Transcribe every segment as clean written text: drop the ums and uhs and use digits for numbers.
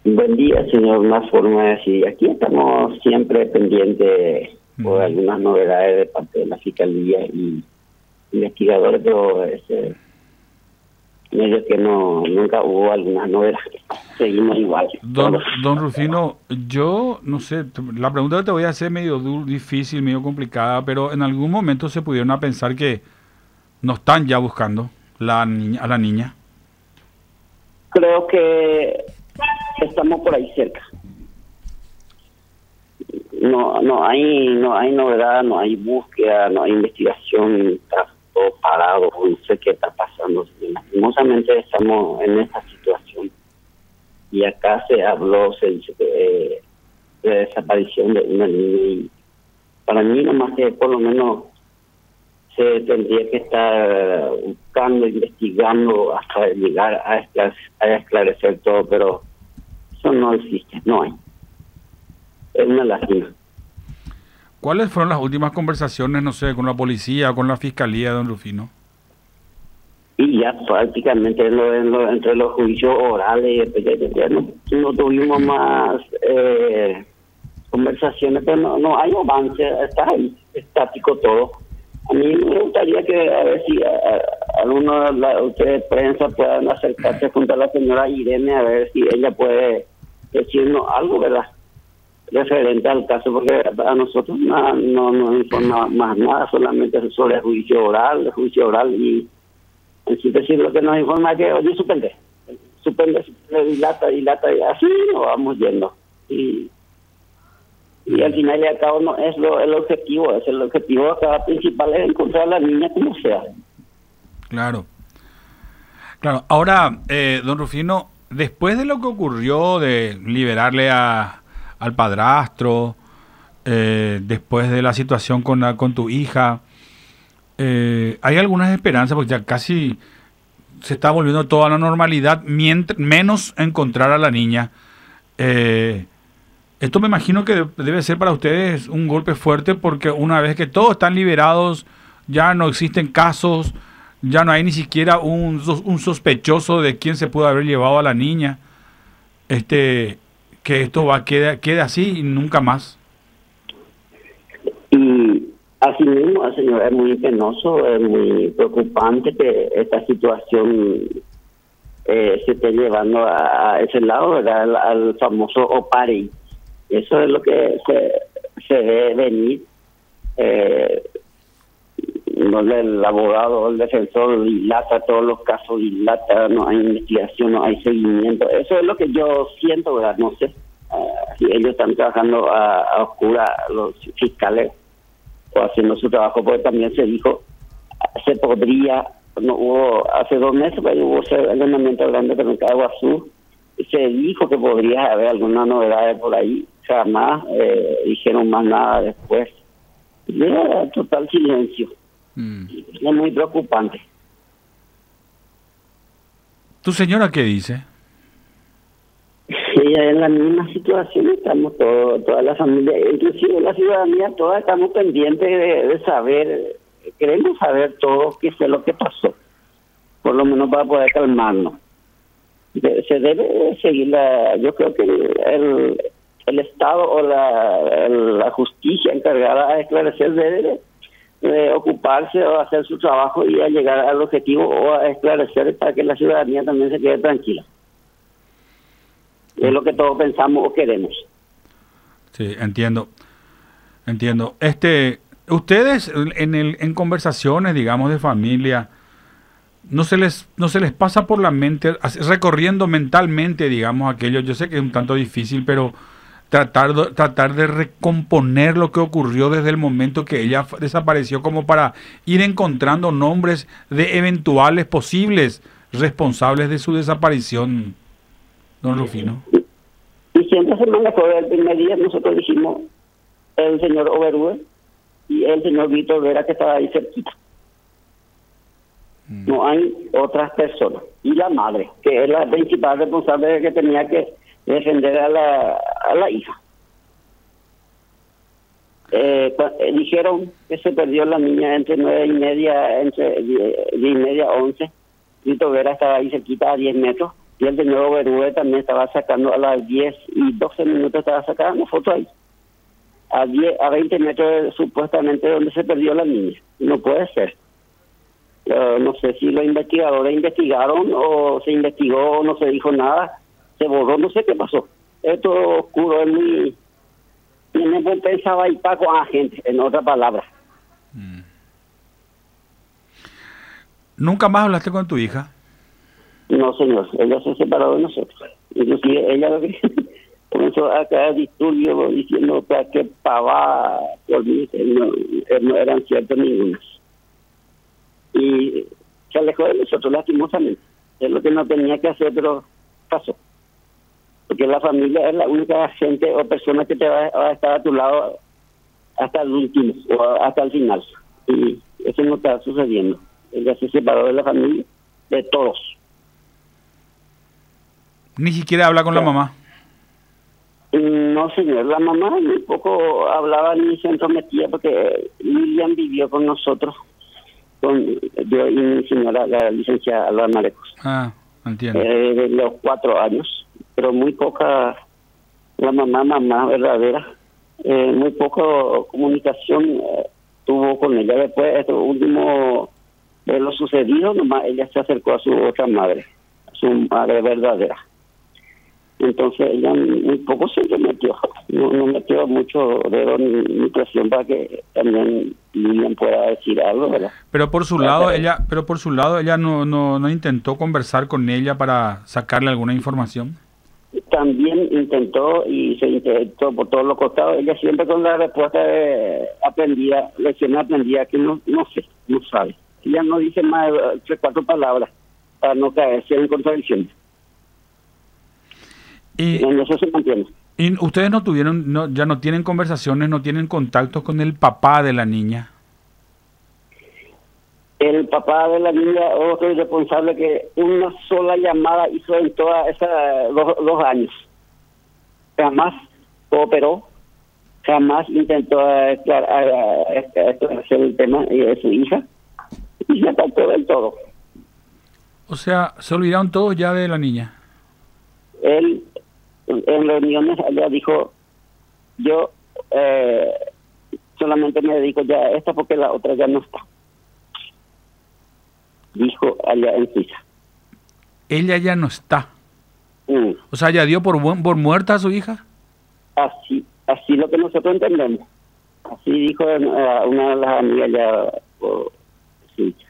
Buen día, señor. Una forma de decir, aquí estamos siempre pendientes por algunas novedades de parte de la Fiscalía y investigadores, pero medio que nunca hubo algunas novedades. Seguimos igual. Don Rufino, yo no sé, la pregunta que te voy a hacer es medio difícil, medio complicada, pero en algún momento se pudieron a pensar que no están ya buscando a la niña. Creo que estamos por ahí cerca. No hay novedad, no hay búsqueda, no hay investigación, está todo parado, no sé qué está pasando. Lastimosamente estamos en esta situación. Y acá se dice que de desaparición de una niña, y para mí nomás que por lo menos se tendría que estar buscando, investigando hasta llegar a esclarecer todo, pero eso no existe, no hay. Es una lástima. ¿Cuáles fueron las últimas conversaciones, no sé, con la policía o con la fiscalía, don Rufino? Y ya prácticamente entre los juicios orales ya no tuvimos más conversaciones, pero no hay avance, está ahí, estático todo. A mí me gustaría que a ver si algunos de ustedes de prensa puedan acercarse junto a la señora Irene a ver si ella puede decirnos algo, ¿verdad?, referente al caso, porque a nosotros no informa más nada, solamente sobre el juicio oral y en síntesis lo que nos informa es que, oye, suspende, dilata y así nos vamos yendo. Y al final y al cabo no es el objetivo, es el objetivo acá principal es encontrar a la niña como sea. Claro. Claro, ahora, don Rufino, después de lo que ocurrió de liberarle al padrastro, después de la situación con tu hija, ¿hay algunas esperanzas? Porque ya casi se está volviendo toda la normalidad, menos encontrar a la niña. Esto me imagino que debe ser para ustedes un golpe fuerte, porque una vez que todos están liberados, ya no existen casos, ya no hay ni siquiera un sospechoso de quién se pudo haber llevado a la niña. Que esto quede así y nunca más. Y así mismo, señor, es muy penoso, es muy preocupante que esta situación se esté llevando a ese lado, ¿verdad?, al famoso OPARI. Eso es lo que se ve venir. Donde el abogado o el defensor dilata todos los casos, no hay investigación, no hay seguimiento. Eso es lo que yo siento, ¿verdad? No sé si ellos están trabajando a oscuras, los fiscales, o haciendo su trabajo, porque también se dijo, se podría, no hubo, hace 2 meses, pero hubo ese allanamiento grande en Caguazú, se dijo que podría haber alguna novedad por ahí, jamás dijeron más nada después. Y era total silencio. Es muy preocupante. ¿Tu señora qué dice? Ella en la misma situación, estamos toda la familia, inclusive la ciudadanía, todas estamos pendientes de saber, queremos saber todo qué fue lo que pasó, por lo menos para poder calmarnos. Se debe seguir yo creo que el Estado o la justicia encargada de esclarecer debe de ocuparse o hacer su trabajo y a llegar al objetivo o a esclarecer para que la ciudadanía también se quede tranquila. Es lo que todos pensamos o queremos. Sí, entiendo. Ustedes en conversaciones, digamos, de familia, no se les pasa por la mente, recorriendo mentalmente, digamos, aquello. Yo sé que es un tanto difícil, pero tratar de recomponer lo que ocurrió desde el momento que ella desapareció, como para ir encontrando nombres de eventuales posibles responsables de su desaparición, don Rufino. Y siempre se manejó el primer día, nosotros dijimos el señor Overue y el señor Víctor Vera, que estaba ahí cerquita. No hay otras personas. Y la madre, que es la principal responsable que tenía que defender a la hija. Dijeron que se perdió la niña entre 9:30, entre 10:30 a 11. Víctor Vera estaba ahí cerquita a 10 metros. Y el señor Oberue también estaba sacando a las 10:12, estaba sacando fotos ahí. A 20 metros supuestamente donde se perdió la niña. No puede ser. No sé si los investigadores investigaron o se investigó o no se dijo nada. Se borró, no sé qué pasó. Esto oscuro es muy... Tiene pensaba y pa con la gente, en otras palabras. ¿Nunca más hablaste con tu hija? No, señor. Ella se separó de nosotros. Inclusive ella comenzó a caer disturbio diciendo que pagaba por mí. No eran ciertos ningunos. Y se alejó de nosotros lastimosamente. Es lo que no tenía que hacer, pero pasó. Porque la familia es la única gente o persona que te va a estar a tu lado hasta el último o hasta el final. Y eso no está sucediendo. Ella se separó de la familia, de todos. Ni siquiera habla con la mamá. No, señor, la mamá muy poco hablaba ni se entrometía porque Lilian vivió con nosotros, con yo y mi señora, la licenciada Alba Marecos. Entiendo. De los 4 años, pero muy poca, la mamá verdadera, muy poca comunicación tuvo con ella. Después, esto último de lo sucedido, nomás ella se acercó a su otra madre, a su madre verdadera. Entonces ella muy poco se metió, no metió mucho dedo ni presión para que también Lilian pueda decir algo, ¿verdad? Pero por su lado ella no intentó conversar con ella para sacarle alguna información. También intentó y se intentó por todos los costados. Ella siempre con la respuesta lección aprendida que no sé, no sabe. Ella no dice más de 3 o 4 palabras para no caerse en contradicciones. Y en eso se mantiene. ¿Y ustedes ya no tienen conversaciones, no tienen contactos con el papá de la niña? El papá de la niña, otro irresponsable que una sola llamada hizo en toda esas 2 años. Jamás cooperó, jamás intentó hacer el tema de su hija y se apartó del todo. O sea, se olvidaron todos ya de la niña. Él en reuniones ella dijo, yo solamente me dedico ya a esta porque la otra ya no está. Dijo allá en Suiza. Ella ya no está. O sea, ¿ya dio por muerta a su hija? Así lo que nosotros entendemos. Así dijo una de las amigas ya por Suiza.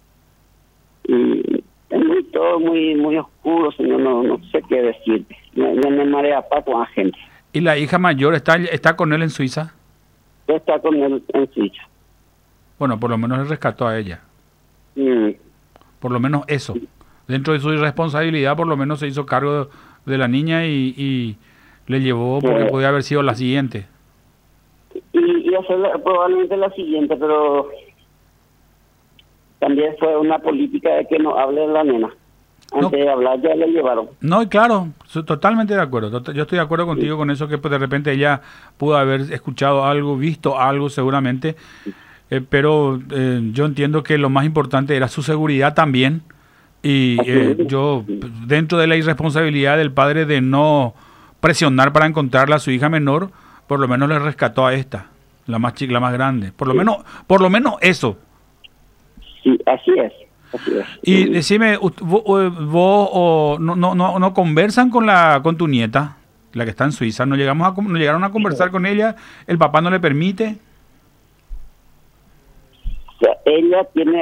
Y es todo muy oscuro, señor, no sé qué decirte. Me marea con la gente. ¿Y la hija mayor está con él en Suiza? Está con él en Suiza. Bueno, por lo menos le rescató a ella. Por lo menos eso. Dentro de su irresponsabilidad, por lo menos se hizo cargo de la niña y le llevó porque podía haber sido la siguiente. Y hacer probablemente la siguiente, pero también fue una política de que no hable de la nena. Antes de hablar ya le llevaron. No, y claro, totalmente de acuerdo. Yo estoy de acuerdo contigo con eso, que pues, de repente ella pudo haber escuchado algo, visto algo seguramente, pero yo entiendo que lo más importante era su seguridad también. Y yo, dentro de la irresponsabilidad del padre de no presionar para encontrarla a su hija menor, por lo menos le rescató a esta, la más chica, la más grande. Por lo menos eso. Sí, así es. Y decime, vos no conversan con tu nieta, la que está en Suiza, no llegaron a conversar con ella, el papá no le permite. O sea, ella tiene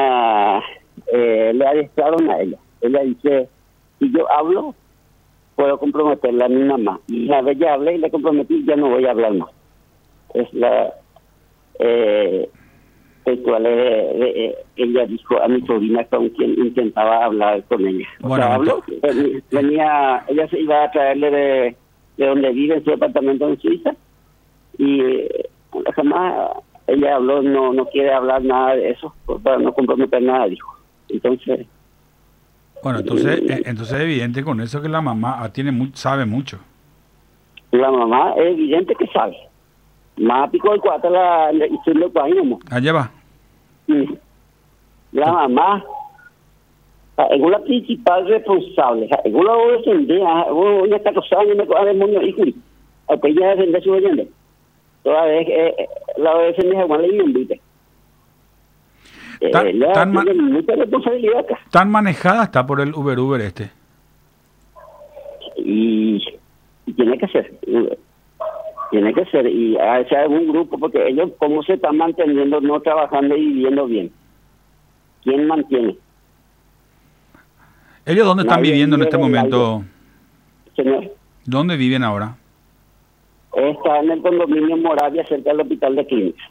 le adiestraron a ella. Ella dice, si yo hablo, puedo comprometerla a mi mamá. Y una vez ya hablé y le comprometí, ya no voy a hablar más. Es la textual ella dijo a mi sobrina con quien intentaba hablar con ella. Bueno, habló, ella se iba a traerle de donde vive, en su departamento en Suiza, y jamás ella habló, no quiere hablar nada de eso, para no comprometer nada, dijo. Entonces... Bueno, entonces es evidente con eso que la mamá sabe mucho. La mamá es evidente que sabe. Más pico el cuatro y allá va. La mamá Es la principal responsable. Es una defender, una está causada en el demonio y Juli. Aunque ella defende su oyente. Toda vez la defende a Juan le invite. Mucha responsabilidad acá. Tan manejada está por el Uber este. Y tiene que ser. Tiene que ser. Y a ese algún grupo, porque ellos, ¿cómo se están manteniendo, no trabajando y viviendo bien? ¿Quién mantiene? ¿Ellos dónde están viviendo en este momento? Señor. ¿Dónde viven ahora? Está en el condominio Moravia, cerca del hospital de Clínicas.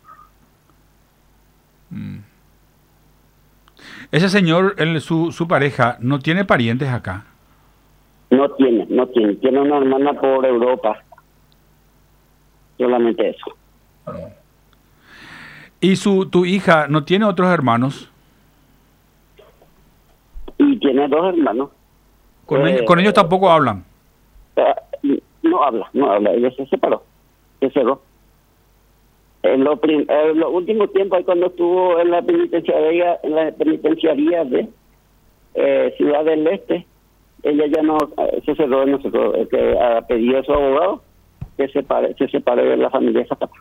Ese señor, su pareja, ¿no tiene parientes acá? No tiene. Tiene una hermana por Europa. Solamente eso. ¿Y tu hija no tiene otros hermanos? Y tiene 2 hermanos. ¿Con ellos tampoco hablan? No habla. Ella se separó. Se cerró. En los últimos tiempos, cuando estuvo en la penitenciaría de Ciudad del Este, ella ya no se cerró de nosotros, que ha pedido a su abogado que se separe de la familia Zapata.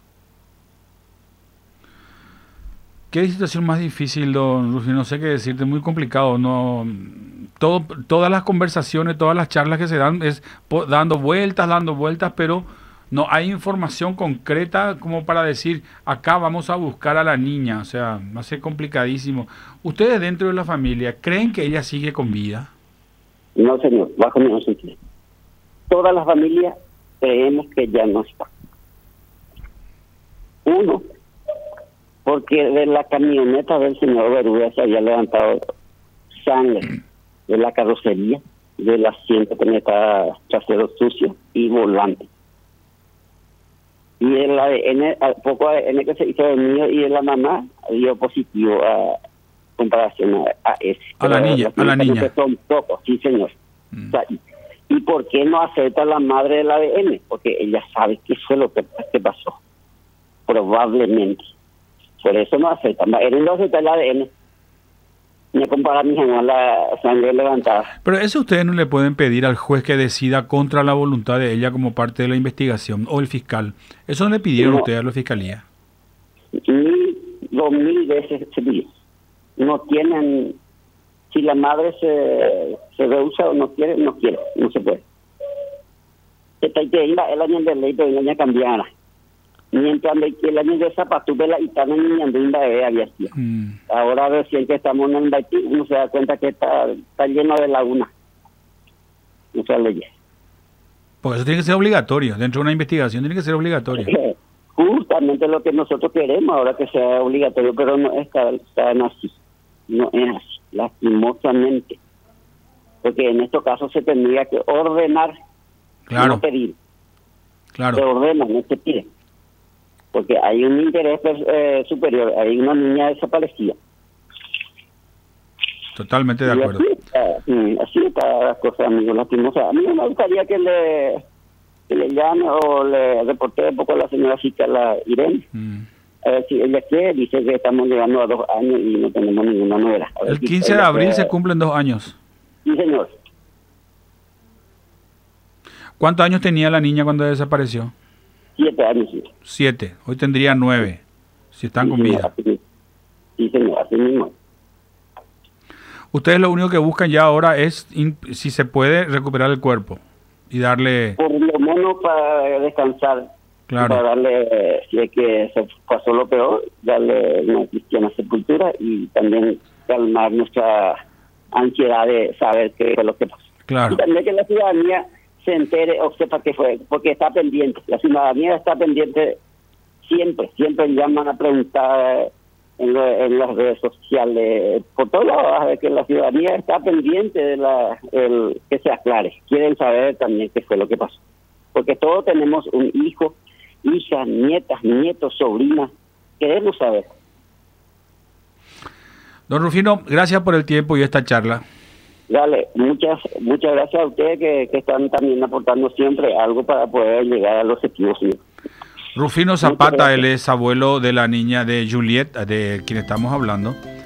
¿Qué situación más difícil, don Rufino? No sé qué decirte, muy complicado. Todas las conversaciones, todas las charlas que se dan es dando vueltas, pero no hay información concreta como para decir, acá vamos a buscar a la niña. O sea, va a ser complicadísimo. ¿Ustedes dentro de la familia creen que ella sigue con vida? No, señor, bajo ningún sentido. Todas las familias creemos que ya no está. Uno, porque de la camioneta del señor Berúa se había levantado sangre de la carrocería, del asiento que estaba trasero sucio y volante. Y el ADN, poco ADN que se hizo del niño y de la mamá dio positivo a comparación a ese. A la niña. Son pocos, sí, señor. O sea, ¿y por qué no acepta la madre del ADN? Porque ella sabe qué fue lo que pasó. Probablemente. Por eso no acepta. Él no acepta el ADN. Me compara a mi hermano la sangre levantada. Pero eso ustedes no le pueden pedir al juez que decida contra la voluntad de ella como parte de la investigación, o el fiscal. ¿Eso no le pidieron ustedes a la fiscalía? 2000 veces se pidió. No tienen... Si la madre se rehúsa o no quiere, no se puede. El año de ley, pero el año cambiara. Mientras el año de Zapatúbela y están en Niñandinda había sido. Ahora recién que estamos en el Baití, uno se da cuenta que está lleno de laguna. Muchas leyes. Porque eso tiene que ser obligatorio. Dentro de una investigación tiene que ser obligatorio. Justamente lo que nosotros queremos ahora que sea obligatorio, pero no es tan así. No es así, lastimosamente. Porque en estos casos se tendría que ordenar, no pedir. Claro. Se ordena, no se pide. Porque hay un interés superior, hay una niña desaparecida. Totalmente de acuerdo. Así está las cosas, amigos, lastimosas. A mí me gustaría que le llame o le reporte un poco a la señora fiscal, la Irene. A ver si ella quiere, dice que estamos llegando a 2 años y no tenemos ninguna novedad. El 15 de abril se cumplen 2 años. Sí, señor. ¿Cuántos años tenía la niña cuando desapareció? 7 años. Sí. 7. Hoy tendría 9, si están con vida. Sí, señor, así mismo. Ustedes lo único que buscan ya ahora es si se puede recuperar el cuerpo y darle... Por lo menos para descansar. Claro. Para darle, si es que se pasó lo peor, darle una cristiana sepultura y también calmar nuestra ansiedad de saber qué fue lo que pasó. Claro. Y también que la ciudadanía se entere o sepa qué fue, porque está pendiente. La ciudadanía está pendiente siempre llaman a preguntar en las redes sociales, por todos lados, a ver que la ciudadanía está pendiente de que se aclare. Quieren saber también qué fue lo que pasó. Porque todos tenemos un hijo, hijas, nietas, nietos, sobrinas. Queremos saber. Don Rufino, gracias por el tiempo y esta charla. Dale, muchas gracias a ustedes que están también aportando siempre algo para poder llegar a los objetivos. Rufino Zapata, él es abuelo de la niña de Juliet, de quien estamos hablando.